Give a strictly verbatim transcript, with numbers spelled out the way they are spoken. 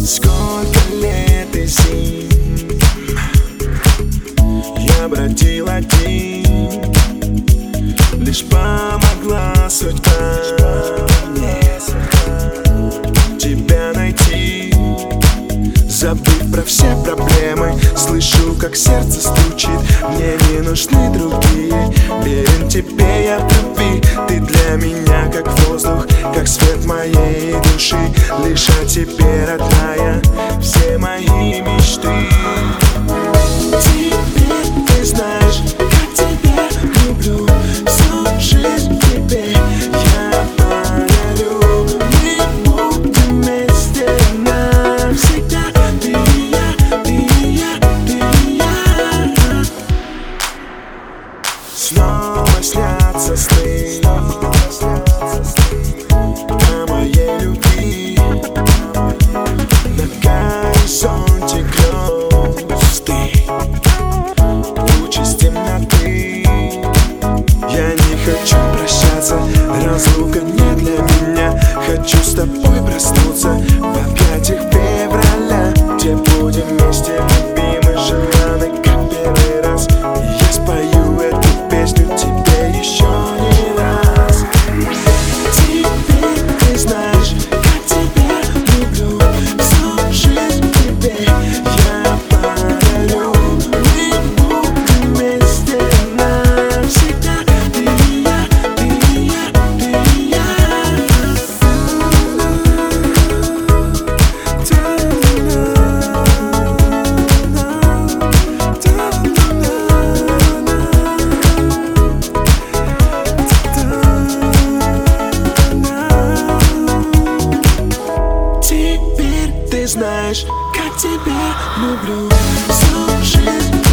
Сколько лет и зим я бродил один, лишь помогла судьба мне тебя найти. Забыв про все проблемы, слышу, как сердце стучит. Мне не нужны другие, верен тебе я в любви. Ты для меня как воздух, как свет моей души. Лишь о тебе, родная, все мои мечты. Теперь ты знаешь, как тебя люблю. Всю жизнь тебе я подарю. Мы будем вместе навсегда. Ты и я, ты и я, ты и я. Снова снятся сны о моей любви. На горизонте грозды, луч из темноты. Я не хочу прощаться, разлука не для меня. Хочу с тобой проснуться в объятиях февраля, где будем вместе, любимы, желанны, как первый раз. И я спою эту песню тебе еще не раз. Теперь ты знаешь, как тебя люблю. Всю жизнь тебе я подарю. Мы будем вместе навсегда. Ты и я, ты и я, ты и я. Теперь ты знаешь, как тебя люблю. Всю жизнь